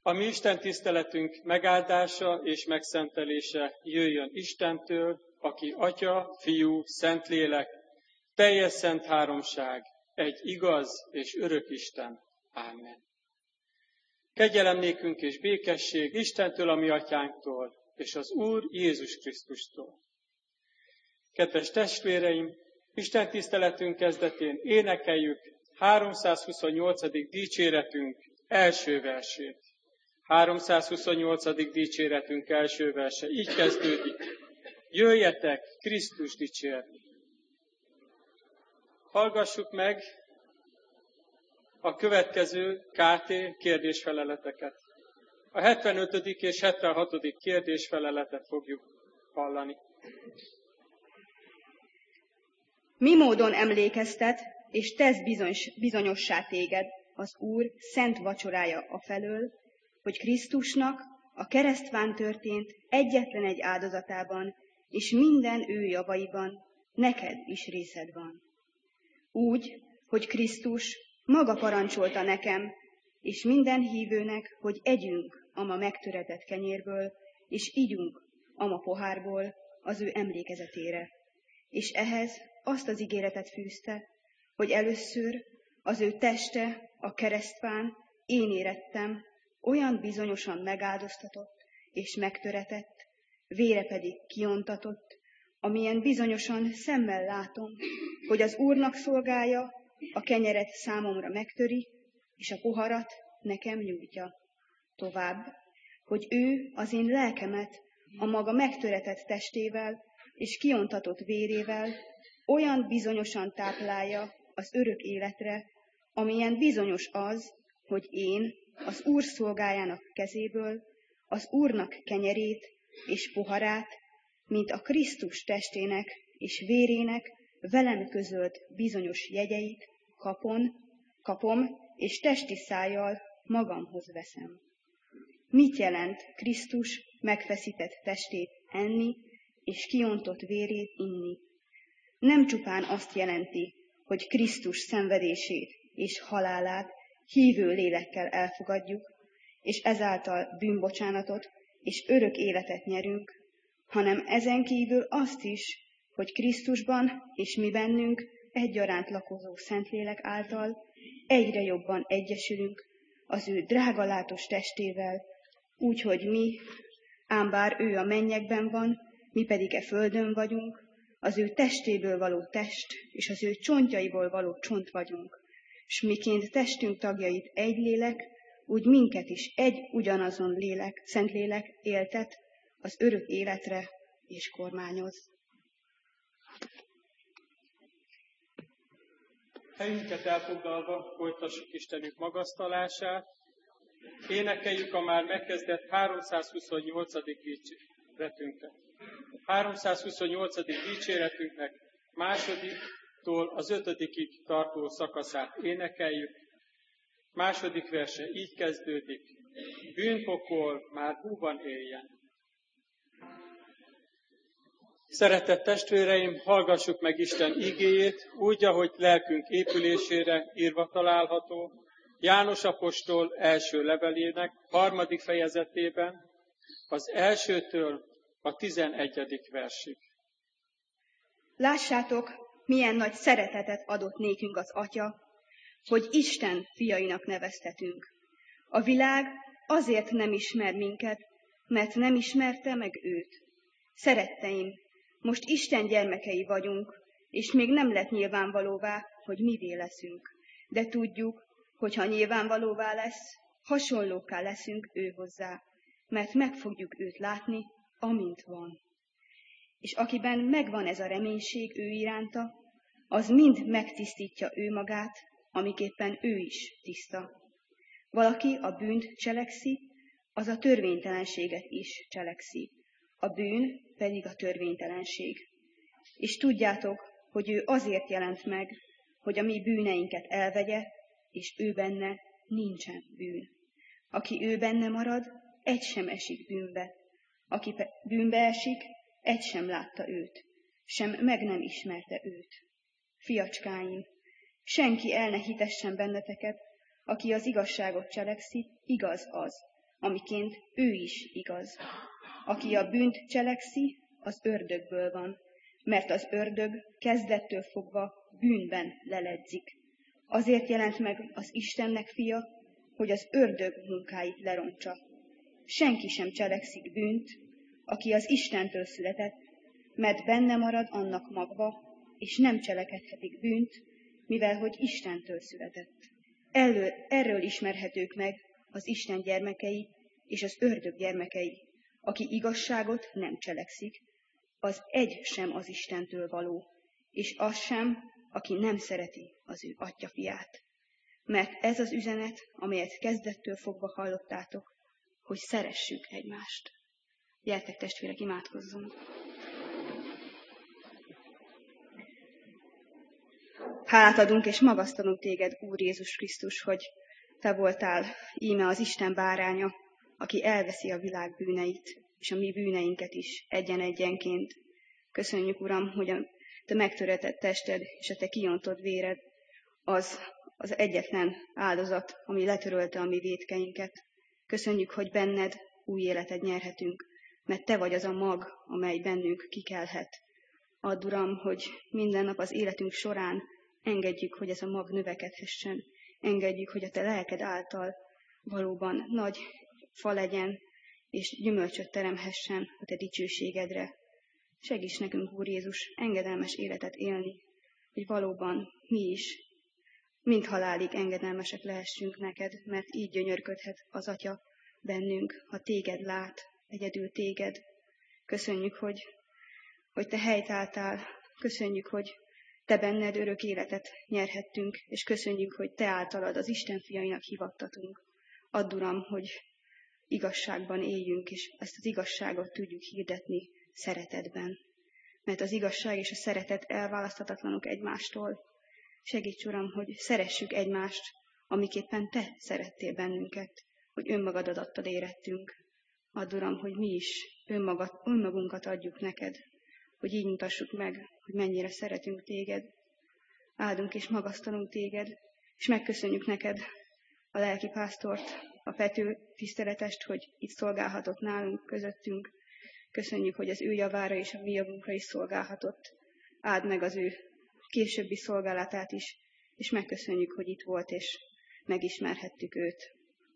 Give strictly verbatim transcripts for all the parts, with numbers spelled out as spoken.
A mi Isten tiszteletünk megáldása és megszentelése jöjjön Istentől, aki Atya, Fiú, Szentlélek, teljes szent háromság, egy igaz és örök Isten. Ámen. Kegyelem nékünk és békesség Istentől, a mi atyánktól, és az Úr Jézus Krisztustól. Kedves testvéreim, Isten tiszteletünk kezdetén énekeljük háromszázhuszonnyolcadik dicséretünk első versét. háromszázhuszonnyolcadik dicséretünk első verse így kezdődik: Jöjjetek Krisztus dicsérni! Hallgassuk meg a következő ká té kérdésfeleleteket. A hetvenötödik és hetvenhatodik kérdésfeleletet fogjuk hallani. Mi módon emlékeztet és tesz bizonyos, bizonyossá téged az Úr szent vacsorája afelől, hogy Krisztusnak a keresztván történt egyetlen egy áldozatában és minden ő javaiban neked is részed van. Úgy, hogy Krisztus maga parancsolta nekem és minden hívőnek, hogy együnk ama megtöretett kenyérből, és ígyunk ama pohárból az ő emlékezetére. És ehhez azt az ígéretet fűzte, hogy először az ő teste a keresztfán én érettem, olyan bizonyosan megáldoztatott és megtöretett, vére pedig kiontatott, amilyen bizonyosan szemmel látom, hogy az Úrnak szolgálja, a kenyeret számomra megtöri, és a poharat nekem nyújtja. Tovább, hogy ő az én lelkemet a maga megtöretett testével és kiontatott vérével olyan bizonyosan táplálja az örök életre, amilyen bizonyos az, hogy én az Úr szolgájának kezéből az Úrnak kenyerét és poharát, mint a Krisztus testének és vérének velem közölt bizonyos jegyeit kapon, kapom, és testi szájjal magamhoz veszem. Mit jelent Krisztus megfeszített testét enni, és kiontott vérét inni? Nem csupán azt jelenti, hogy Krisztus szenvedését és halálát hívő lélekkel elfogadjuk, és ezáltal bűnbocsánatot és örök életet nyerünk, hanem ezen kívül azt is, hogy Krisztusban és mi bennünk egyaránt lakozó Szentlélek által egyre jobban egyesülünk az ő drágalátos testével, úgyhogy mi, ám bár ő a mennyekben van, mi pedig e földön vagyunk, az ő testéből való test és az ő csontjaiból való csont vagyunk, s miként testünk tagjait egy lélek, úgy minket is egy ugyanazon lélek, Szentlélek éltet az örök életre és kormányoz. Helyünket elfoglalva folytassuk Istenünk magasztalását, énekeljük a már megkezdett háromszázhuszonnyolcadik dicséretünket. háromszázhuszonnyolcadik dicséretünknek másodiktól az ötödikig tartó szakaszát énekeljük. Második verse így kezdődik: Bűnpokol már búban éljen. Szeretett testvéreim, hallgassuk meg Isten igéjét, úgy, ahogy lelkünk épülésére írva található, János apostol első levelének harmadik fejezetében, az elsőtől a tizenegyedik versig. Lássátok, milyen nagy szeretetet adott nékünk az Atya, hogy Isten fiainak neveztetünk. A világ azért nem ismer minket, mert nem ismerte meg őt. Szeretteim, most Isten gyermekei vagyunk, és még nem lett nyilvánvalóvá, hogy mivé leszünk. De tudjuk, hogy ha nyilvánvalóvá lesz, hasonlókká leszünk ő hozzá, mert meg fogjuk őt látni, amint van. És akiben megvan ez a reménység ő iránta, az mind megtisztítja ő magát, amiképpen ő is tiszta. Valaki a bűnt cselekszi, az a törvénytelenséget is cselekszi. A bűn pedig a törvénytelenség. És tudjátok, hogy ő azért jelent meg, hogy a mi bűneinket elvegye, és ő benne nincsen bűn. Aki ő benne marad, egy sem esik bűnbe. Aki bűnbe esik, egy sem látta őt, sem meg nem ismerte őt. Fiacskáim, senki el ne hitessen benneteket, aki az igazságot cselekszi, igaz az, amiként ő is igaz. Aki a bűnt cselekszi, az ördögből van, mert az ördög kezdettől fogva bűnben leledzik. Azért jelent meg az Istennek fia, hogy az ördög munkáit lerontsa. Senki sem cselekszik bűnt, aki az Istentől született, mert benne marad annak magva, és nem cselekedhetik bűnt, mivel hogy Istentől született. Erről, erről ismerhetők meg az Isten gyermekei és az ördög gyermekei. Aki igazságot nem cselekszik, az egy sem az Istentől való, és az sem, aki nem szereti az ő atyafiát. Mert ez az üzenet, amelyet kezdettől fogva hallottátok, hogy szeressük egymást. Gyertek, testvérek, imádkozzunk! Hálát adunk és magasztalunk téged, Úr Jézus Krisztus, hogy te voltál íme az Isten báránya, aki elveszi a világ bűneit, és a mi bűneinket is egyen-egyenként. Köszönjük, Uram, hogy a te megtöretett tested és a te kiontott véred az az egyetlen áldozat, ami letörölte a mi vétkeinket. Köszönjük, hogy benned új életet nyerhetünk, mert te vagy az a mag, amely bennünk kikelhet. Add, Uram, hogy minden nap az életünk során engedjük, hogy ez a mag növekedhessen. Engedjük, hogy a te lelked által valóban nagy fa legyen, és gyümölcsöt teremhessen a te dicsőségedre. Segíts nekünk, Úr Jézus, engedelmes életet élni, hogy valóban mi is, mind halálig engedelmesek lehessünk neked, mert így gyönyörködhet az Atya bennünk, ha téged lát, egyedül téged. Köszönjük, hogy, hogy te helytálltál, köszönjük, hogy te benned örök életet nyerhettünk, és köszönjük, hogy te általad az Isten fiainak hivattatunk. Add, Uram, hogy igazságban éljünk, és ezt az igazságot tudjuk hirdetni szeretetben. Mert az igazság és a szeretet elválaszthatatlanok egymástól. Segíts, Uram, hogy szeressük egymást, amiképpen te szerettél bennünket, hogy önmagad adtad érettünk. Add, Uram, hogy mi is önmagad, önmagunkat adjuk neked, hogy így mutassuk meg, hogy mennyire szeretünk téged. Áldunk és magasztalunk téged, és megköszönjük neked a lelkipásztort, a Pető tiszteletest, hogy itt szolgálhatott nálunk, közöttünk. Köszönjük, hogy az ő javára és a mi javunkra is szolgálhatott. Áld meg az ő későbbi szolgálatát is, és megköszönjük, hogy itt volt, és megismerhettük őt.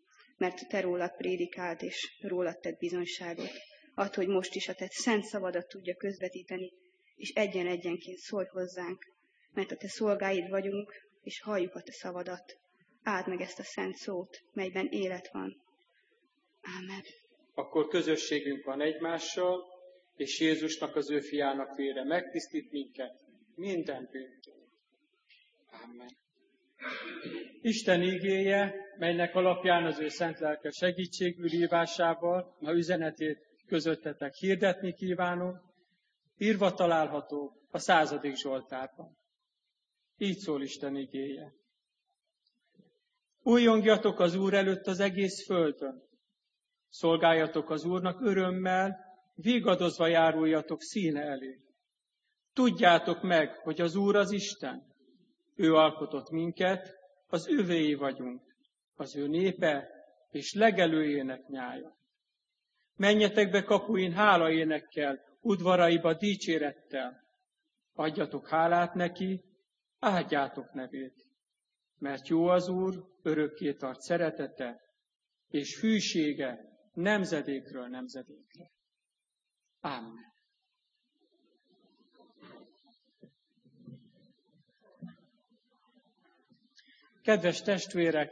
Mert te rólad prédikált, és rólad tett bizonyságot. Add, hogy most is a te szent szavadat tudja közvetíteni, és egyen-egyenként szólj hozzánk, mert a te szolgáid vagyunk, és halljuk a te szavadat. Áld meg ezt a szent szót, melyben élet van. Ámen. Akkor közösségünk van egymással, és Jézusnak, az ő fiának vére megtisztít minket minden bűntől. Ámen. Isten igéje, melynek alapján az ő szent lelke segítségül hívásával a üzenetét közöttetek hirdetni kívánom, írva található a századik Zsoltárban. Így szól Isten igéje. Újjongjatok az Úr előtt az egész földön. Szolgáljatok az Úrnak örömmel, vigadozva járuljatok színe elé. Tudjátok meg, hogy az Úr az Isten. Ő alkotott minket, az övéi vagyunk, az ő népe és legelőjének nyája. Menjetek be kapuin hálaénekkel, udvaraiba dicsérettel. Adjatok hálát neki, áldjátok nevét. Mert jó az Úr, örökké tart szeretete, és hűsége nemzedékről nemzedékre. Ámen. Kedves testvérek,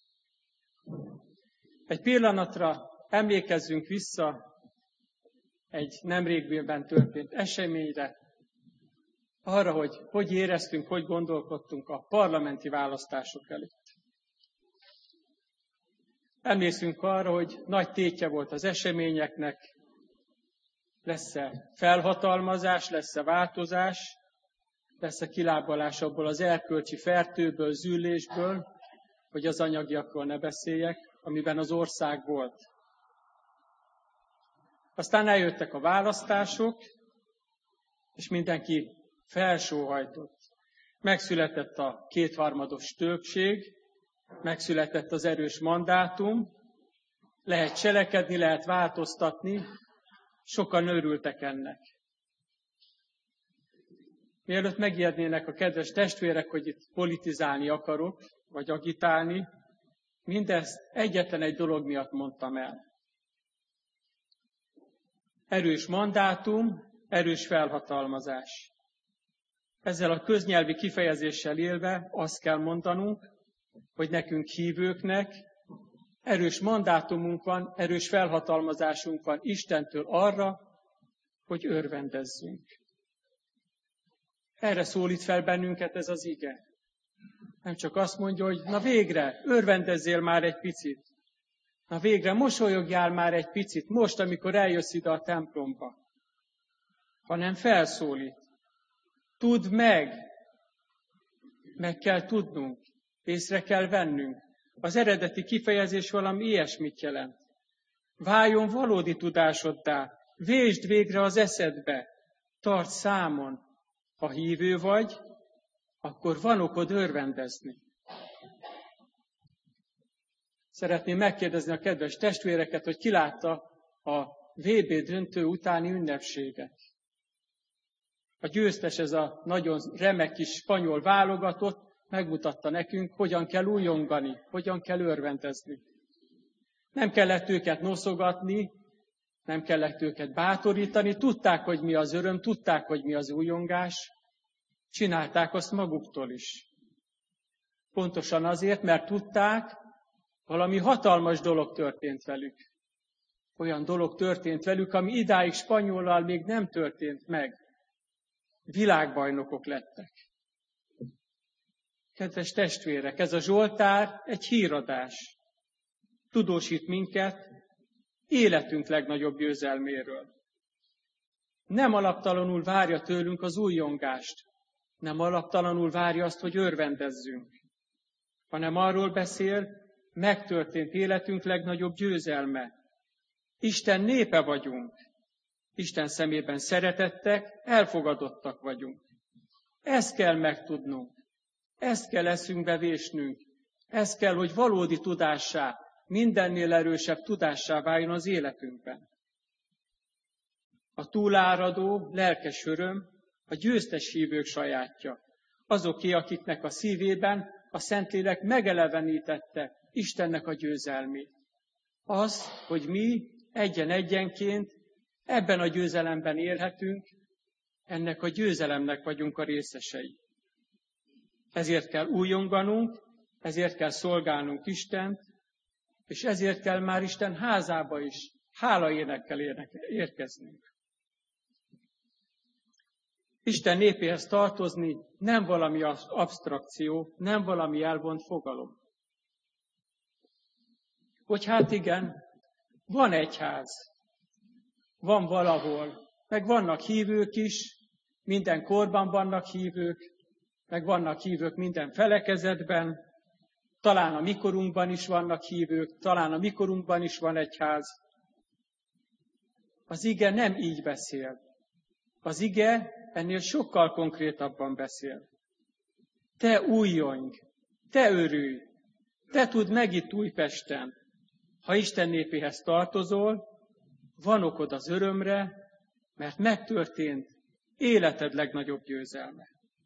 egy pillanatra emlékezzünk vissza egy nemrégiben történt eseményre, arra, hogy hogy éreztünk, hogy gondolkodtunk a parlamenti választások előtt. Emlékszünk arra, hogy nagy tétje volt az eseményeknek, lesz-e felhatalmazás, lesz-e változás, lesz-e kilábalás abból az erkölcsi fertőből, züllésből, hogy az anyagiakról ne beszéljek, amiben az ország volt. Aztán eljöttek a választások, és mindenki felsóhajtott. Megszületett a kétharmados többség, megszületett az erős mandátum, lehet cselekedni, lehet változtatni, sokan örültek ennek. Mielőtt megijednének a kedves testvérek, hogy itt politizálni akarok, vagy agitálni, mindezt egyetlen egy dolog miatt mondtam el. Erős mandátum, erős felhatalmazás. Ezzel a köznyelvi kifejezéssel élve azt kell mondanunk, hogy nekünk hívőknek erős mandátumunk van, erős felhatalmazásunk van Istentől arra, hogy örvendezzünk. Erre szólít fel bennünket ez az ige. Nem csak azt mondja, hogy na végre, örvendezzél már egy picit. Na végre, mosolyogjál már egy picit, most, amikor eljössz ide a templomba. Hanem felszólít. Tudd meg! Meg kell tudnunk. Észre kell vennünk. Az eredeti kifejezés valami ilyesmit jelent. Váljon valódi tudásoddá. Vésd végre az eszedbe. Tarts számon. Ha hívő vagy, akkor van okod örvendezni. Szeretném megkérdezni a kedves testvéreket, hogy ki látta a vé bé döntő utáni ünnepséget. A győztes, ez a nagyon remek kis spanyol válogatott, megmutatta nekünk, hogyan kell újongani, hogyan kell örvendezni. Nem kellett őket noszogatni, nem kellett őket bátorítani, tudták, hogy mi az öröm, tudták, hogy mi az újongás, csinálták azt maguktól is. Pontosan azért, mert tudták, valami hatalmas dolog történt velük. Olyan dolog történt velük, ami idáig Spanyollal még nem történt meg. Világbajnokok lettek. Kedves testvérek, ez a Zsoltár egy híradás. Tudósít minket életünk legnagyobb győzelméről. Nem alaptalanul várja tőlünk az újjongást, nem alaptalanul várja azt, hogy örvendezzünk, hanem arról beszél, megtörtént életünk legnagyobb győzelme. Isten népe vagyunk. Isten szemében szeretettek, elfogadottak vagyunk. Ezt kell megtudnunk. Ezt kell eszünkbe vésnünk. Ez kell, hogy valódi tudássá, mindennél erősebb tudássá váljon az életünkben. A túláradó, lelkes öröm a győztes hívők sajátja. Azoké, akiknek a szívében a Szentlélek megelevenítette Istennek a győzelmét. Az, hogy mi egyen-egyenként ebben a győzelemben élhetünk, ennek a győzelemnek vagyunk a részesei. Ezért kell újonganunk, ezért kell szolgálnunk Istent, és ezért kell már Isten házába is hálaénekkel érkeznünk. Isten népéhez tartozni nem valami absztrakció, nem valami elvont fogalom. Hogy hát igen, van egyház, van valahol, meg vannak hívők is, minden korban vannak hívők, meg vannak hívők minden felekezetben, talán a mikorunkban is vannak hívők, talán a mikorunkban is van egyház. Az ige nem így beszél. Az ige ennél sokkal konkrétabban beszél. Te újjongj, te örülj, te tudd meg itt Újpesten. Ha Isten népéhez tartozol, van okod az örömre, mert megtörtént életed legnagyobb győzelme.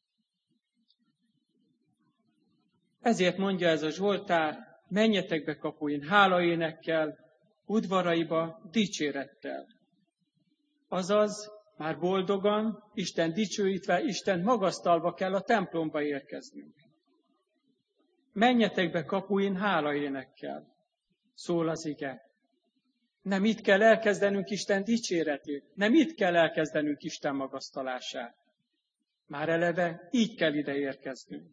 Ezért mondja ez a Zsoltár, menjetek be kapuin hálaénekkel, udvaraiba dicsérettel. Azaz, már boldogan, Isten dicsőítve, Isten magasztalva kell a templomba érkeznünk. Menjetek be kapuin hálaénekkel, szól az ige. Nem itt kell elkezdenünk Isten dicséretét, nem itt kell elkezdenünk Isten magasztalását. Már eleve így kell ide érkeznünk.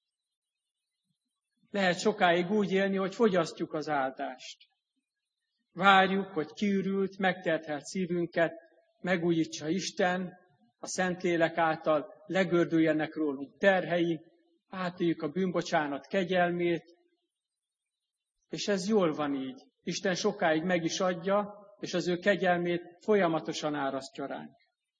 Lehet sokáig úgy élni, hogy fogyasztjuk az áldást. Várjuk, hogy kiürült, megterhelt szívünket megújítsa Isten, a Szentlélek által legördüljenek rólunk terhei, átéljük a bűnbocsánat kegyelmét, és ez jól van így. Isten sokáig meg is adja, és az ő kegyelmét folyamatosan árasztja ránk.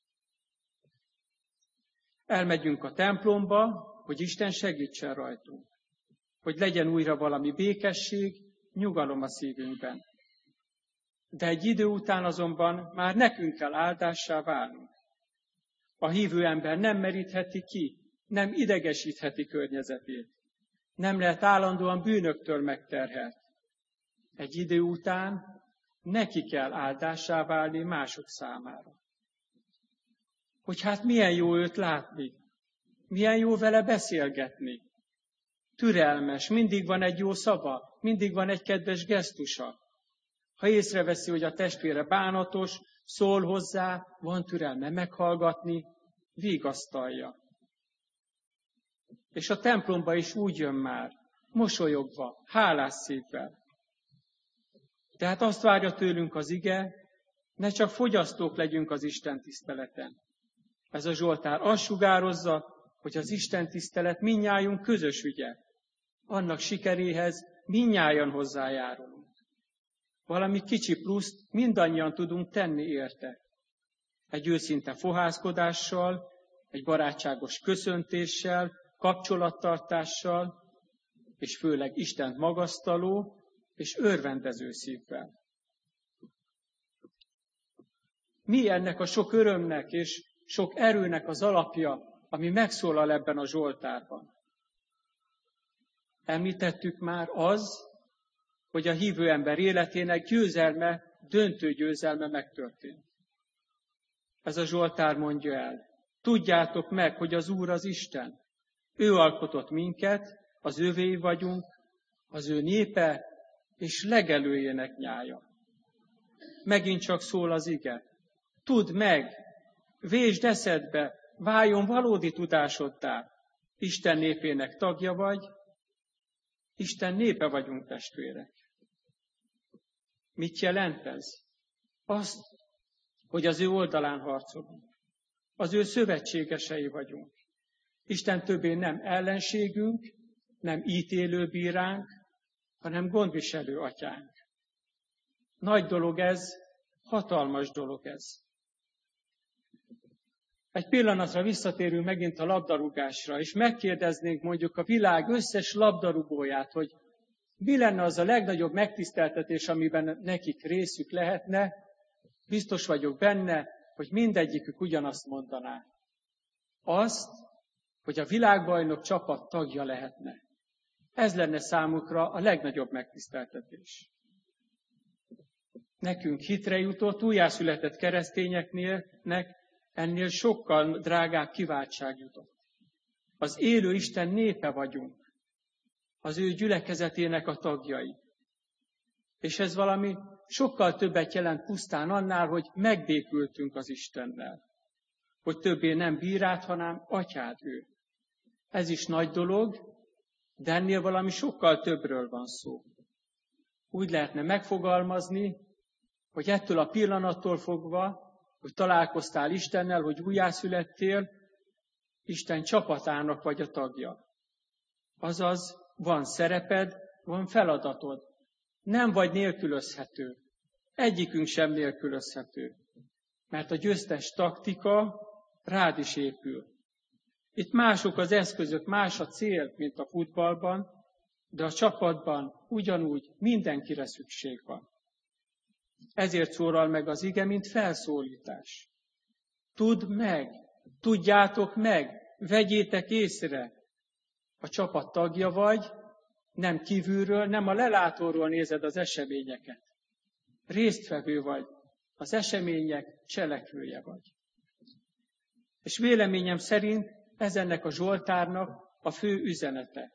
Elmegyünk a templomba, hogy Isten segítsen rajtunk. Hogy legyen újra valami békesség, nyugalom a szívünkben. De egy idő után azonban már nekünk kell áldássá válnunk. A hívő ember nem merítheti ki, nem idegesítheti környezetét. Nem lehet állandóan bűnöktől megterhelt. Egy idő után neki kell áldássá válni mások számára. Hogy hát milyen jó őt látni, milyen jó vele beszélgetni. Türelmes, mindig van egy jó szava, mindig van egy kedves gesztusa. Ha észreveszi, hogy a testvére bánatos, szól hozzá, van türelme meghallgatni, vigasztalja. És a templomba is úgy jön már, mosolyogva, hálás szívvel. Tehát azt várja tőlünk az ige, ne csak fogyasztók legyünk az Isten tiszteleten. Ez a Zsoltár azt sugározza, hogy az Isten tisztelet mindnyájunk közös ügye. Annak sikeréhez mindnyájan hozzájárulunk. Valami kicsi pluszt mindannyian tudunk tenni érte. Egy őszinte fohászkodással, egy barátságos köszöntéssel, kapcsolattartással, és főleg Istent magasztaló és örvendező szívvel. Mi ennek a sok örömnek és sok erőnek az alapja, ami megszólal ebben a Zsoltárban? Említettük már az, hogy a hívő ember életének győzelme, döntő győzelme megtörtént. Ez a Zsoltár mondja el. Tudjátok meg, hogy az Úr az Isten. Ő alkotott minket, az övé vagyunk, az ő népe és legelőjének nyája. Megint csak szól az ige. Tudd meg, vésd eszedbe, váljon valódi tudásoddá. Isten népének tagja vagy, Isten népe vagyunk, testvérek. Mit jelent ez? Azt, hogy az ő oldalán harcolunk. Az ő szövetségesei vagyunk. Isten többé nem ellenségünk, nem ítélő bíránk, hanem gondviselő atyánk. Nagy dolog ez, hatalmas dolog ez. Egy pillanatra visszatérünk megint a labdarúgásra, és megkérdeznénk mondjuk a világ összes labdarúgóját, hogy mi lenne az a legnagyobb megtiszteltetés, amiben nekik részük lehetne. Biztos vagyok benne, hogy mindegyikük ugyanazt mondaná. Azt, hogy a világbajnok csapat tagja lehetne. Ez lenne számukra a legnagyobb megtiszteltetés. Nekünk hitre jutott, újjászületett keresztényeknek ennél sokkal drágább kiváltság jutott. Az élő Isten népe vagyunk, az ő gyülekezetének a tagjai. És ez valami sokkal többet jelent pusztán annál, hogy megbékültünk az Istennel. Hogy többé nem bírád, hanem atyád ő. Ez is nagy dolog, de ennél valami sokkal többről van szó. Úgy lehetne megfogalmazni, hogy ettől a pillanattól fogva, hogy találkoztál Istennel, hogy újjászülettél, Isten csapatának vagy a tagja. Azaz, van szereped, van feladatod. Nem vagy nélkülözhető. Egyikünk sem nélkülözhető. Mert a győztes taktika rád is épül. Itt mások az eszközök, más a cél, mint a futballban, de a csapatban ugyanúgy mindenkire szükség van. Ezért szólal meg az ige, mint felszólítás. Tudd meg, tudjátok meg, vegyétek észre. A csapat tagja vagy, nem kívülről, nem a lelátóról nézed az eseményeket. Résztvevő vagy, az események cselekvője vagy. És véleményem szerint ez ennek a Zsoltárnak a fő üzenete.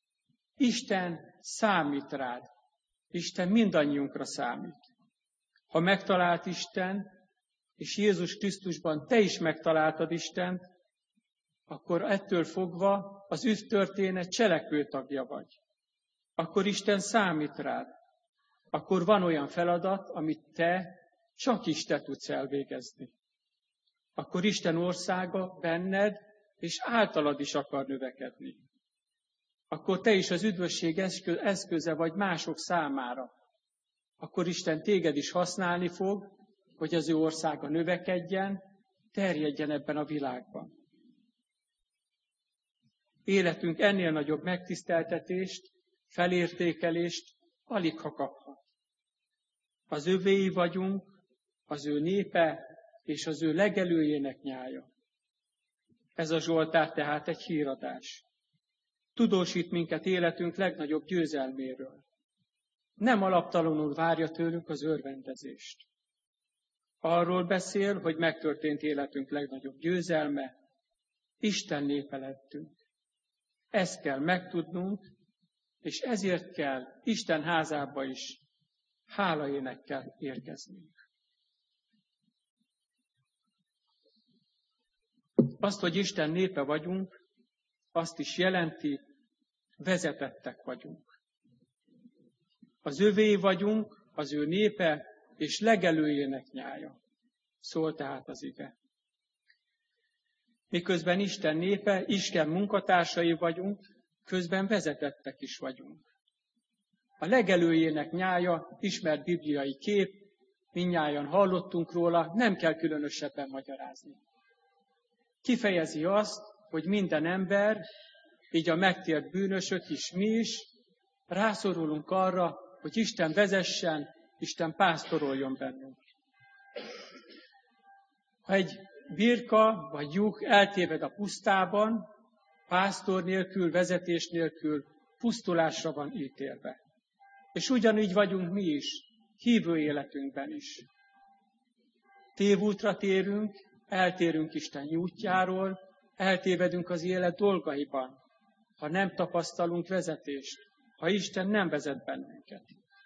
Isten számít rád. Isten mindannyiunkra számít. Ha megtalált Isten, és Jézus Krisztusban te is megtaláltad Istent, akkor ettől fogva az üdvtörténet cselekvő tagja vagy. Akkor Isten számít rád. Akkor van olyan feladat, amit te csak is te tudsz elvégezni. Akkor Isten országa benned és általad is akar növekedni. Akkor te is az üdvösség eszköze vagy mások számára. Akkor Isten téged is használni fog, hogy az ő országa növekedjen, terjedjen ebben a világban. Életünk ennél nagyobb megtiszteltetést, felértékelést alig ha kaphat. Az övéi vagyunk, az ő népe és az ő legelőjének nyája. Ez a Zsoltár tehát egy híradás. Tudósít minket életünk legnagyobb győzelméről. Nem alaptalanul várja tőlünk az örvendezést. Arról beszél, hogy megtörtént életünk legnagyobb győzelme, Isten népe lettünk. Ezt kell megtudnunk, és ezért kell Isten házába is hálaénekkel érkeznünk. Azt, hogy Isten népe vagyunk, azt is jelenti, vezetettek vagyunk. Az övé vagyunk, az ő népe, és legelőjének nyája. Szól tehát az ige. Miközben Isten népe, Isten munkatársai vagyunk, közben vezetettek is vagyunk. A legelőjének nyája ismert bibliai kép, mindnyájan hallottunk róla, nem kell különösebben magyarázni. Kifejezi azt, hogy minden ember, így a megtért bűnösök is, mi is, rászorulunk arra, hogy Isten vezessen, Isten pásztoroljon bennünk. Ha egy birka vagy juh eltéved a pusztában, pásztor nélkül, vezetés nélkül pusztulásra van ítélve. És ugyanígy vagyunk mi is, hívő életünkben is. Tévútra térünk, eltérünk Isten útjáról, eltévedünk az élet dolgaiban, ha nem tapasztalunk vezetést, ha Isten nem vezet bennünket.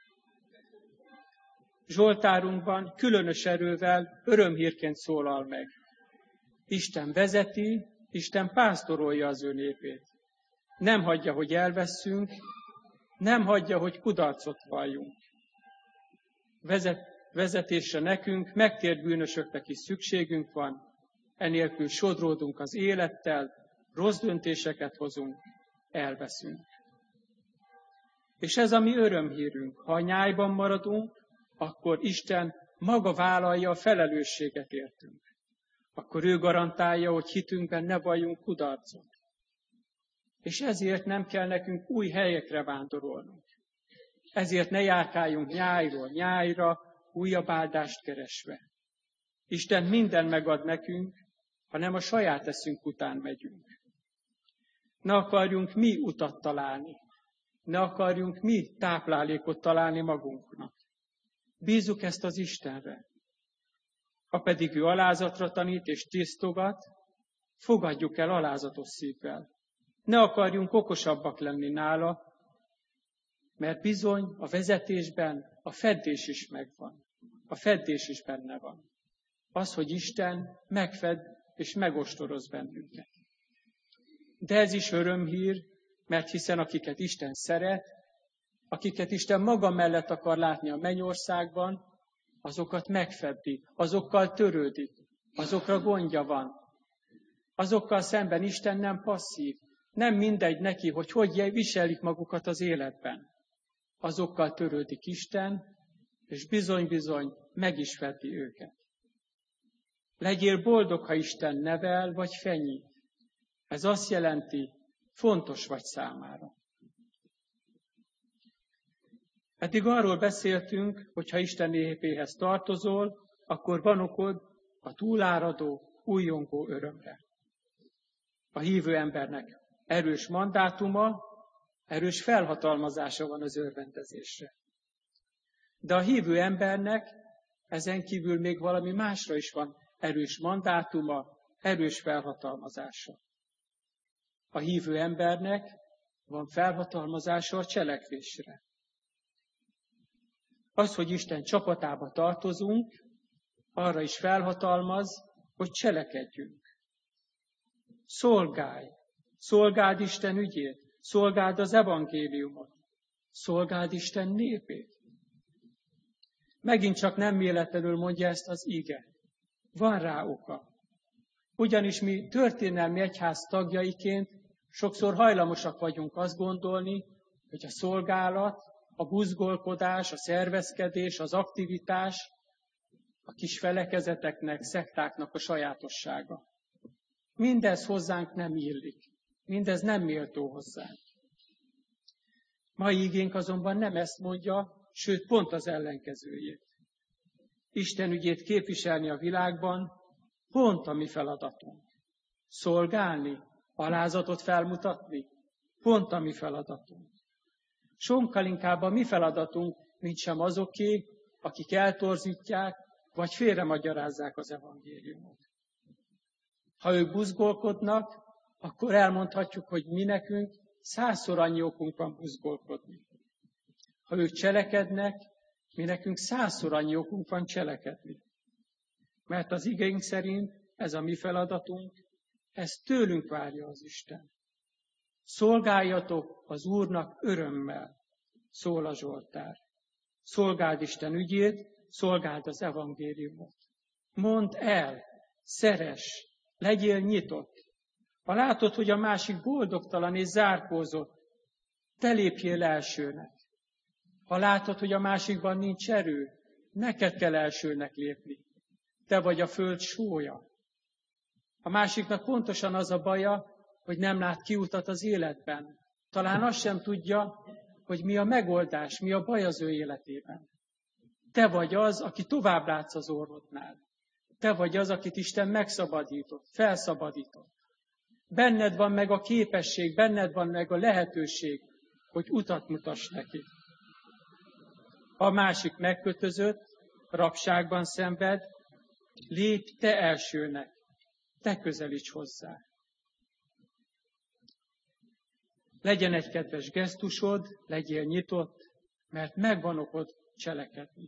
Zsoltárunkban különös erővel örömhírként szólal meg. Isten vezeti, Isten pásztorolja az ő népét. Nem hagyja, hogy elvesszünk, nem hagyja, hogy kudarcot valljunk. Vezet, vezetésre nekünk, megtért bűnösöknek is szükségünk van, enélkül sodródunk az élettel, rossz döntéseket hozunk, elveszünk. És ez a mi örömhírünk. Ha a nyájban maradunk, akkor Isten maga vállalja a felelősséget értünk. Akkor ő garantálja, hogy hitünkben ne valljunk kudarcot. És ezért nem kell nekünk új helyekre vándorolnunk. Ezért ne járkáljunk nyájról nyájra, újabb áldást keresve. Isten minden megad nekünk, ha nem a saját eszünk után megyünk. Ne akarjunk mi utat találni, ne akarjunk mi táplálékot találni magunknak. Bízzuk ezt az Istenre. Ha pedig ő alázatra tanít és tisztogat, fogadjuk el alázatos szívvel. Ne akarjunk okosabbak lenni nála, mert bizony a vezetésben a feddés is megvan. A feddés is benne van. Az, hogy Isten megfed és megostoroz bennünket. De ez is örömhír, mert hiszen akiket Isten szeret, akiket Isten maga mellett akar látni a mennyországban, azokat megfeddi, azokkal törődik, azokra gondja van. Azokkal szemben Isten nem passzív, nem mindegy neki, hogy hogy viselik magukat az életben. Azokkal törődik Isten, és bizony-bizony meg is fedi őket. Legyél boldog, ha Isten nevel vagy fenyít. Ez azt jelenti, fontos vagy számára. Eddig arról beszéltünk, hogy ha Isten népéhez tartozol, akkor van okod a túláradó, újjongó örömre. A hívő embernek erős mandátuma, erős felhatalmazása van az örvendezésre. De a hívő embernek ezen kívül még valami másra is van erős mandátuma, erős felhatalmazása. A hívő embernek van felhatalmazása a cselekvésre. Az, hogy Isten csapatába tartozunk, arra is felhatalmaz, hogy cselekedjünk. Szolgálj! Szolgáld Isten ügyét, szolgáld az evangéliumot, szolgáld Isten népét. Megint csak nem véletlenül mondja ezt az ige. Van rá oka. Ugyanis mi történelmi egyház tagjaiként sokszor hajlamosak vagyunk azt gondolni, hogy a szolgálat, a buzgolkodás, a szervezkedés, az aktivitás a kis felekezeteknek, szektáknak a sajátossága. Mindez hozzánk nem illik. Mindez nem méltó hozzánk. Mai igénk azonban nem ezt mondja, sőt pont az ellenkezőjét. Isten ügyét képviselni a világban pont a mi feladatunk. Szolgálni, alázatot felmutatni, pont a mi feladatunk. Sokkal inkább a mi feladatunk, mint sem azoké, akik eltorzítják, vagy félremagyarázzák az evangéliumot. Ha ők buzgolkodnak, akkor elmondhatjuk, hogy mi nekünk százszor annyi okunk van buzgolkodni. Ha ők cselekednek, mi nekünk százszor annyi okunk van cselekedni. Mert az igéink szerint ez a mi feladatunk, ezt tőlünk várja az Isten. Szolgáljatok az Úrnak örömmel, szól a Zsoltár. Szolgáld Isten ügyét, szolgáld az evangéliumot. Mondd el, szeress, legyél nyitott. Ha látod, hogy a másik boldogtalan és zárkózott, te lépjél elsőnek. Ha látod, hogy a másikban nincs erő, neked kell elsőnek lépni. Te vagy a föld sója. A másiknak pontosan az a baja, hogy nem lát kiutat az életben. Talán azt sem tudja, hogy mi a megoldás, mi a baj az ő életében. Te vagy az, aki tovább látsz az orrodnál. Te vagy az, akit Isten megszabadított, felszabadított. Benned van meg a képesség, benned van meg a lehetőség, hogy utat mutass neki. Ha a másik megkötözött, rabságban szenved, lépj te elsőnek, te közelíts hozzá. Legyen egy kedves gesztusod, legyél nyitott, mert megvan okod cselekedni.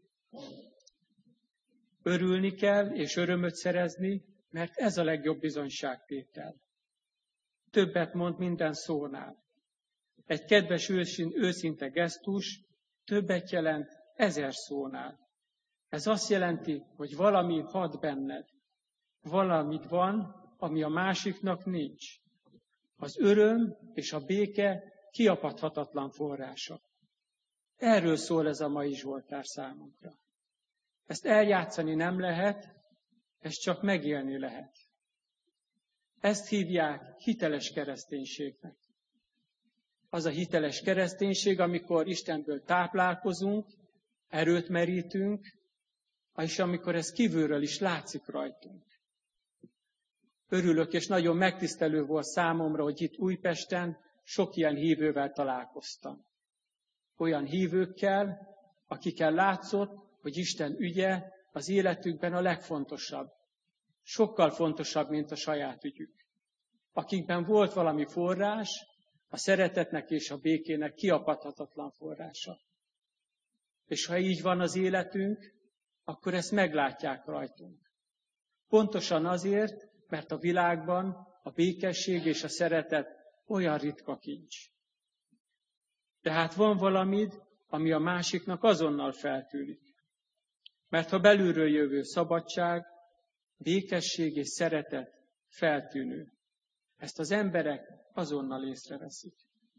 Örülni kell és örömöt szerezni, mert ez a legjobb bizonyságtétel. Többet mond minden szónál. Egy kedves őszinte gesztus többet jelent ezer szónál. Ez azt jelenti, hogy valami hat benned. Valamit van, ami a másiknak nincs. Az öröm és a béke kiapadhatatlan forrása. Erről szól ez a mai Zsoltár számunkra. Ezt eljátszani nem lehet, ezt csak megélni lehet. Ezt hívják hiteles kereszténységnek. Az a hiteles kereszténység, amikor Istenből táplálkozunk, erőt merítünk, és amikor ez kívülről is látszik rajtunk. Örülök, és nagyon megtisztelő volt számomra, hogy itt Újpesten sok ilyen hívővel találkoztam. Olyan hívőkkel, akikkel látszott, hogy Isten ügye az életükben a legfontosabb. Sokkal fontosabb, mint a saját ügyük. Akikben volt valami forrás, a szeretetnek és a békének kiapadhatatlan forrása. És ha így van az életünk, akkor ezt meglátják rajtunk. Pontosan azért, mert a világban a békesség és a szeretet olyan ritka kincs. Tehát van valamid, ami a másiknak azonnal feltűnik. Mert ha belülről jövő szabadság, békesség és szeretet feltűnő. Ezt az emberek azonnal észreveszik.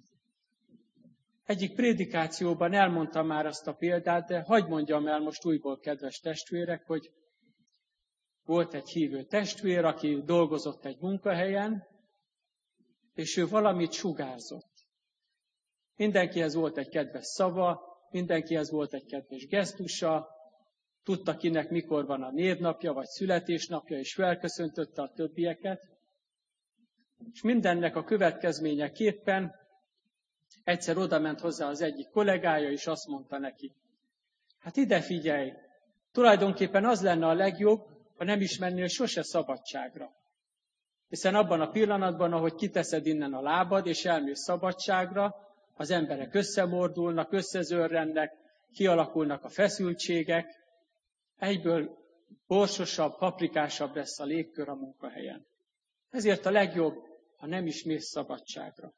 Egyik prédikációban elmondtam már azt a példát, de hadd mondjam el most újból, kedves testvérek, hogy volt egy hívő testvér, aki dolgozott egy munkahelyen, és ő valamit sugárzott. Mindenkihez volt egy kedves szava, mindenkihez volt egy kedves gesztusa, tudta, kinek mikor van a névnapja, vagy születésnapja, és felköszöntötte a többieket. És mindennek a következményeképpen egyszer odament hozzá az egyik kollégája, és azt mondta neki, hát ide figyelj, tulajdonképpen az lenne a legjobb, ha nem is mennél sose szabadságra. Hiszen abban a pillanatban, ahogy kiteszed innen a lábad, és elmész szabadságra, az emberek összemordulnak, összezörrennek, kialakulnak a feszültségek, egyből borsosabb, paprikásabb lesz a légkör a munkahelyen. Ezért a legjobb, ha nem is mész szabadságra.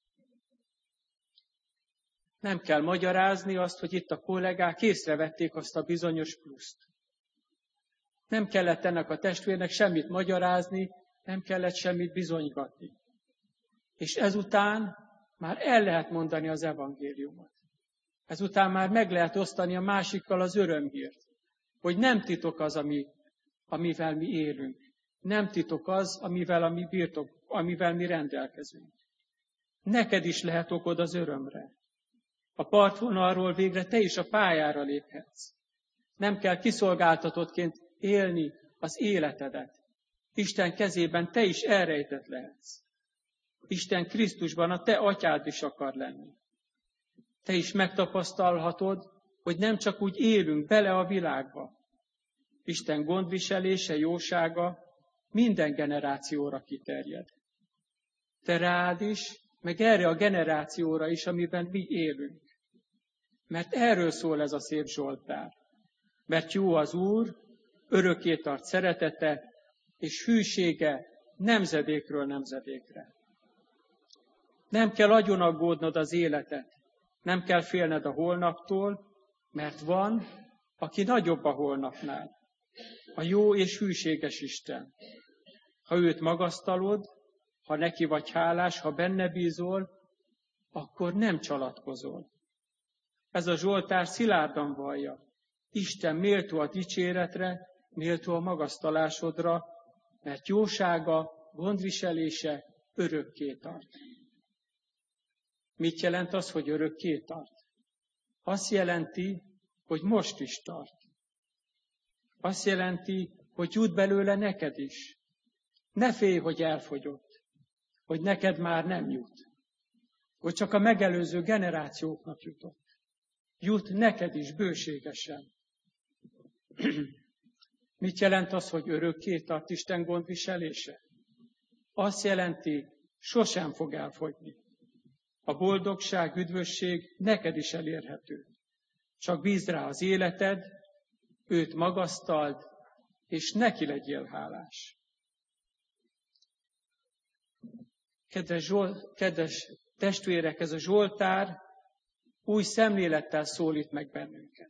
Nem kell magyarázni azt, hogy itt a kollégák észrevették azt a bizonyos pluszt. Nem kellett ennek a testvérnek semmit magyarázni, nem kellett semmit bizonygatni. És ezután már el lehet mondani az evangéliumot. Ezután már meg lehet osztani a másikkal az örömhírt, hogy nem titok az, ami, amivel mi élünk. Nem titok az, amivel, ami birtok, amivel mi rendelkezünk. Neked is lehet okod az örömre. A partvonalról végre te is a pályára léphetsz. Nem kell kiszolgáltatottként élni az életedet. Isten kezében te is elrejtett lehetsz. Isten Krisztusban a te atyád is akar lenni. Te is megtapasztalhatod, hogy nem csak úgy élünk bele a világba. Isten gondviselése, jósága minden generációra kiterjed. Te rád is, meg erre a generációra is, amiben mi élünk. Mert erről szól ez a szép Zsoltár. Mert jó az Úr, örökké tart szeretete, és hűsége nemzedékről nemzedékre. Nem kell agyon aggódnod az életet, nem kell félned a holnaptól, mert van, aki nagyobb a holnapnál. A jó és hűséges Isten. Ha őt magasztalod, ha neki vagy hálás, ha benne bízol, akkor nem csalatkozol. Ez a Zsoltár szilárdan vallja. Isten méltó a dicséretre, méltó a magasztalásodra, mert jósága, gondviselése örökké tart. Mit jelent az, hogy örökké tart? Azt jelenti, hogy most is tart. Azt jelenti, hogy jut belőle neked is. Ne félj, hogy elfogyott, hogy neked már nem jut, hogy csak a megelőző generációknak jutott. Jut neked is bőségesen. Mit jelent az, hogy örökké tart Isten gondviselése? Azt jelenti, sosem fog elfogyni. A boldogság, üdvösség neked is elérhető. Csak bízd rá az életed, őt magasztald, és neki legyél hálás. Kedves, Zsolt, kedves testvérek, ez a Zsoltár új szemlélettel szólít meg bennünket.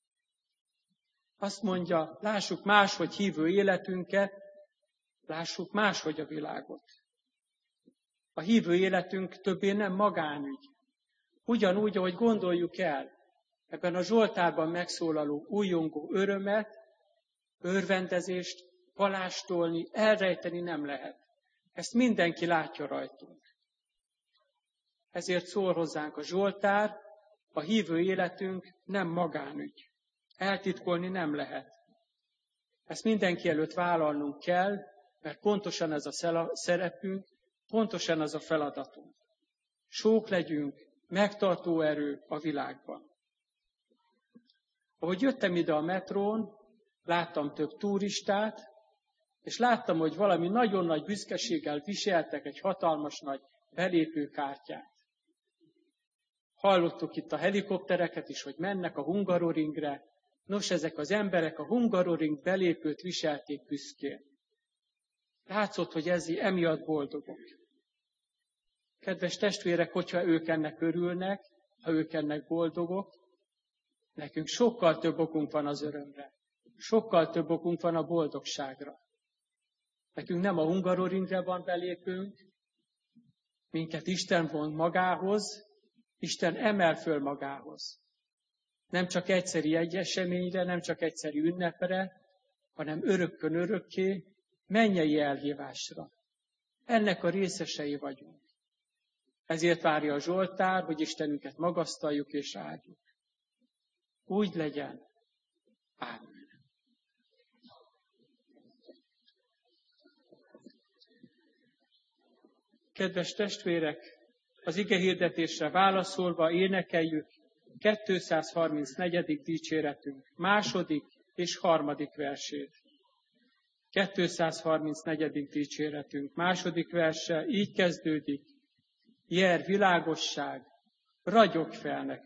Azt mondja, lássuk máshogy hívő életünket, lássuk máshogy a világot. A hívő életünk többé nem magánügy. Ugyanúgy, ahogy gondoljuk el, ebben a Zsoltárban megszólaló újongó örömet, örvendezést palástolni, elrejteni nem lehet. Ezt mindenki látja rajtunk. Ezért szól hozzánk a Zsoltár, a hívő életünk nem magánügy. Eltitkolni nem lehet. Ezt mindenki előtt vállalnunk kell, mert pontosan ez a szerepünk, pontosan az a feladatunk. Sók legyünk, megtartó erő a világban. Ahogy jöttem ide a metrón, láttam több turistát, és láttam, hogy valami nagyon nagy büszkeséggel viseltek egy hatalmas nagy belépőkártyát. Hallottuk itt a helikoptereket is, hogy mennek a Hungaroringre. Nos, ezek az emberek a Hungaroring belépőt viselték büszkén. Látszott, hogy ez emiatt boldogok. Kedves testvérek, hogyha ők ennek örülnek, ha ők ennek boldogok, nekünk sokkal több okunk van az örömre. Sokkal több okunk van a boldogságra. Nekünk nem a Hungaroringre van belépőnk, minket Isten vont magához, Isten emel föl magához. Nem csak egyszeri egy eseményre, nem csak egyszeri ünnepre, hanem örökkön örökké, mennyei elhívásra. Ennek a részesei vagyunk. Ezért várja a Zsoltár, hogy Istenünket magasztaljuk és áldjuk. Úgy legyen. Ámen. Kedves testvérek, az igehirdetésre válaszolva énekeljük kétszázharmincnegyedik dicséretünk második és harmadik versét. kétszázharmincnegyedik dicséretünk második verse így kezdődik. Jer világosság, ragyog fel nekünk.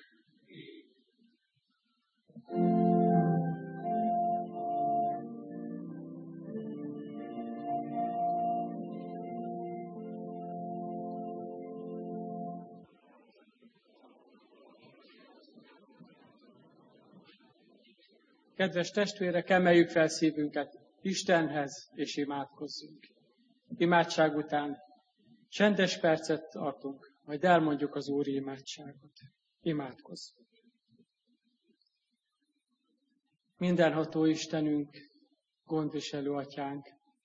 Kedves testvérek, emeljük fel szívünket Istenhez, és imádkozzunk. Imádság után csendes percet tartunk, majd elmondjuk az Úri imádságot. Imádkozzunk. Mindenható Istenünk, gondviselő Atyánk,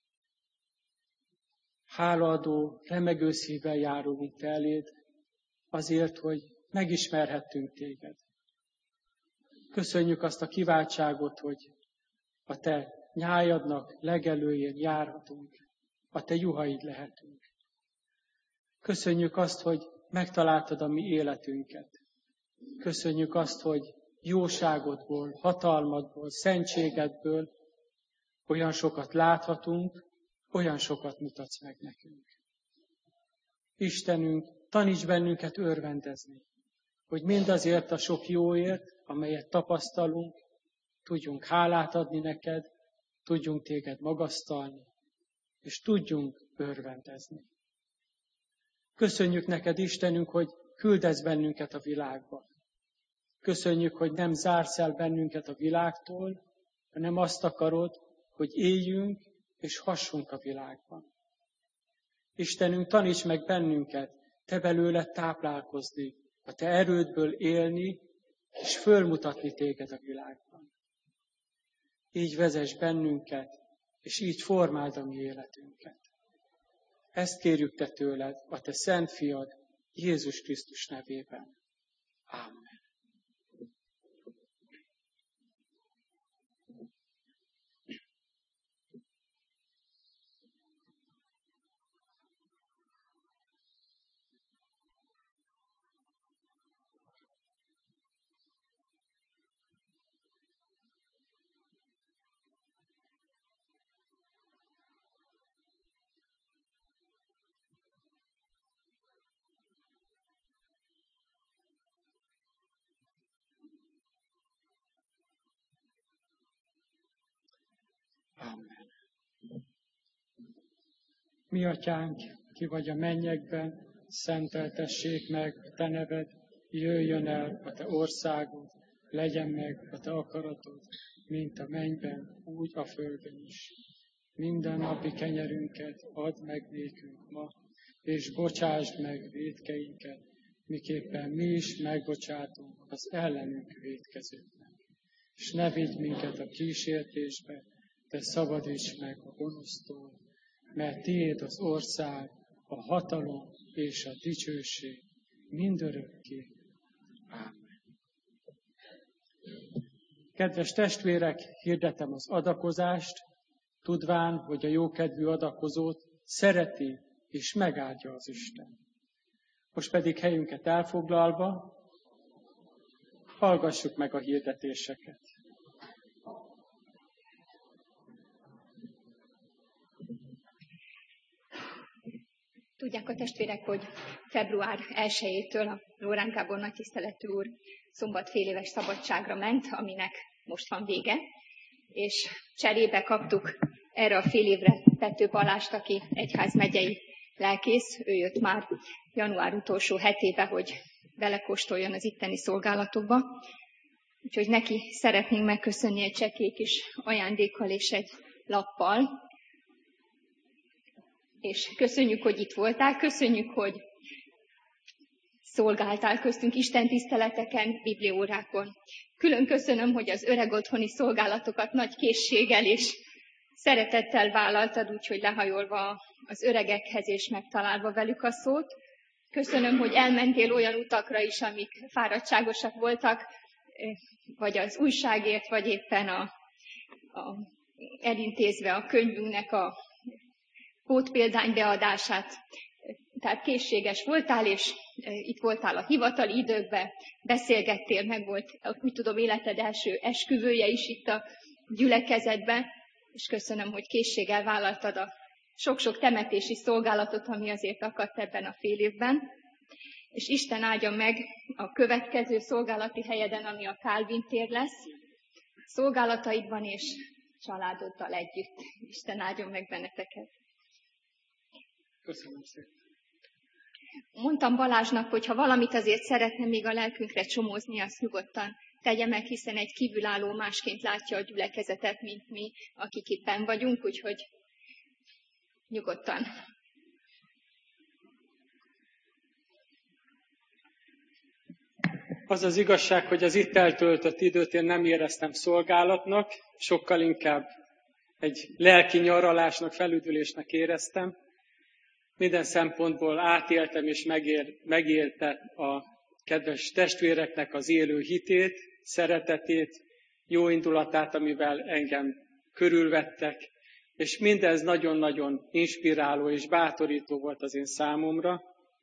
hálaadó, remegő szívvel járulunk Te eléd, azért, hogy megismerhettünk Téged. Köszönjük azt a kiváltságot, hogy a te nyájadnak legelőjén járhatunk, a te juhaid lehetünk. Köszönjük azt, hogy megtaláltad a mi életünket. Köszönjük azt, hogy jóságodból, hatalmadból, szentségedből olyan sokat láthatunk, olyan sokat mutatsz meg nekünk. Istenünk, taníts bennünket örvendezni, hogy mindazért a sok jóért, amelyet tapasztalunk, tudjunk hálát adni neked, tudjunk téged magasztalni, és tudjunk örvendezni. Köszönjük neked, Istenünk, hogy küldesz bennünket a világba. Köszönjük, hogy nem zársz el bennünket a világtól, hanem azt akarod, hogy éljünk és hassunk a világban. Istenünk, taníts meg bennünket, te belőled táplálkozni, a te erődből élni, és fölmutatni téged a világban. Így vezess bennünket, és így formáld a mi életünket. Ezt kérjük te tőled, a te szent fiad, Jézus Krisztus nevében. Ámen. Amen. Mi atyánk, ki vagy a mennyekben, szenteltessék meg a te neved, jöjjön el a te országod, legyen meg a te akaratod, mint a mennyben, úgy a földön is. Minden napi kenyerünket add meg nékünk ma, és bocsásd meg vétkeinket, miképpen mi is megbocsátunk az ellenünk vétkezőknek. És ne vigy minket a kísértésbe, de szabadíts meg a gonosztól, mert tiéd az ország, a hatalom és a dicsőség mindörökké. Ámen. Kedves testvérek, hirdetem az adakozást, tudván, hogy a jókedvű adakozót szereti és megáldja az Isten. Most pedig helyünket elfoglalva, hallgassuk meg a hirdetéseket. Tudják a testvérek, hogy február elsejétől a Lórán Gábor nagytiszteletű úr szombat féléves szabadságra ment, aminek most van vége, és cserébe kaptuk erre a fél évre Pető Balást, aki egyházmegyei lelkész. Ő jött már január utolsó hetébe, hogy belekóstoljon az itteni szolgálatokba. Úgyhogy neki szeretnénk megköszönni egy csekély kis ajándékkal és egy lappal. És köszönjük, hogy itt voltál, köszönjük, hogy szolgáltál köztünk istentiszteleteken, bibliórákon. Külön köszönöm, hogy az öreg otthoni szolgálatokat nagy készséggel és szeretettel vállaltad, úgyhogy lehajolva az öregekhez és megtalálva velük a szót. Köszönöm, hogy elmentél olyan utakra is, amik fáradtságosak voltak, vagy az újságért, vagy éppen a, a, elintézve a könyvünknek a pótpéldány beadását. Tehát készséges voltál, és itt voltál a hivatali időkben, beszélgettél, meg volt, úgy tudom, életed első esküvője is itt a gyülekezetben, és köszönöm, hogy készséggel vállaltad a sok-sok temetési szolgálatot, ami azért akadt ebben a fél évben. És Isten áldja meg a következő szolgálati helyeden, ami a Kálvin tér lesz, szolgálataidban és családoddal együtt. Isten áldjon meg benneteket. Köszönöm szépen. Mondtam Balázsnak, hogy ha valamit azért szeretne még a lelkünkre csomózni, azt nyugodtan tegye meg, hiszen egy kívülálló másként látja a gyülekezetet, mint mi, akik itt benn vagyunk, úgyhogy nyugodtan. Az az igazság, hogy az itt eltöltött időt én nem éreztem szolgálatnak, sokkal inkább egy lelki nyaralásnak, felüdülésnek éreztem. Minden szempontból átéltem és megér, megélte a kedves testvéreknek az élő hitét, szeretetét, jó indulatát, amivel engem körülvettek, és mindez nagyon-nagyon inspiráló és bátorító volt az én számomra.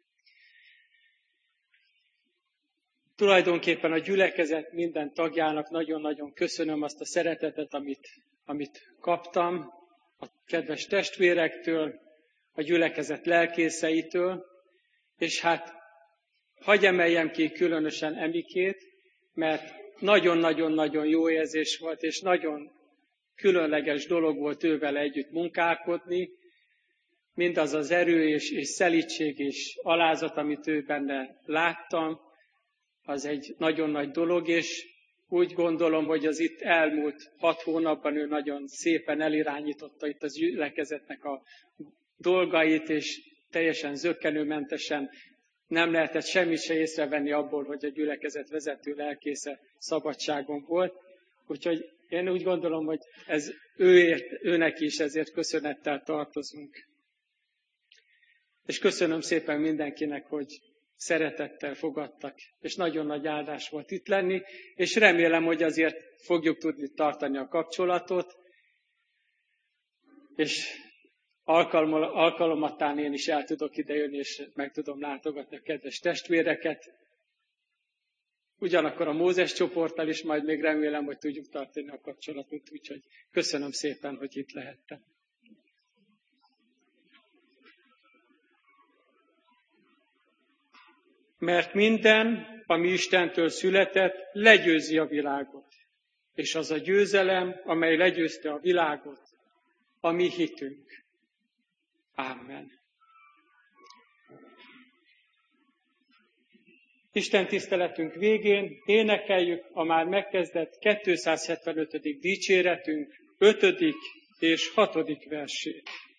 Tulajdonképpen a gyülekezet minden tagjának nagyon-nagyon köszönöm azt a szeretetet, amit, amit kaptam a kedves testvérektől, a gyülekezet lelkészeitől, és hát hagy emeljem ki különösen Emikét, mert nagyon-nagyon-nagyon jó érzés volt, és nagyon különleges dolog volt ővel együtt munkálkodni, mindaz az erő és, és szelídség és alázat, amit ő benne láttam, az egy nagyon nagy dolog, és úgy gondolom, hogy az itt elmúlt hat hónapban ő nagyon szépen elirányította itt az gyülekezetnek a dolgait, és teljesen zökkenőmentesen nem lehetett semmit se észrevenni abból, hogy a gyülekezet vezető lelkésze szabadságon volt. Úgyhogy én úgy gondolom, hogy ez őért, őnek is ezért köszönettel tartozunk. És köszönöm szépen mindenkinek, hogy szeretettel fogadtak, és nagyon nagy áldás volt itt lenni, és remélem, hogy azért fogjuk tudni tartani a kapcsolatot, és alkalomattán én is el tudok idejönni, és meg tudom látogatni a kedves testvéreket. Ugyanakkor a Mózes csoporttal is majd még remélem, hogy tudjuk tartani a kapcsolatot, úgyhogy köszönöm szépen, hogy itt lehettem. Mert minden, ami Istentől született, legyőzi a világot. És az a győzelem, amely legyőzte a világot, a mi hitünk. Amen. Isten tiszteletünk végén énekeljük a már megkezdett kétszázhetvenötödik dicséretünk ötödik és hatodik versét.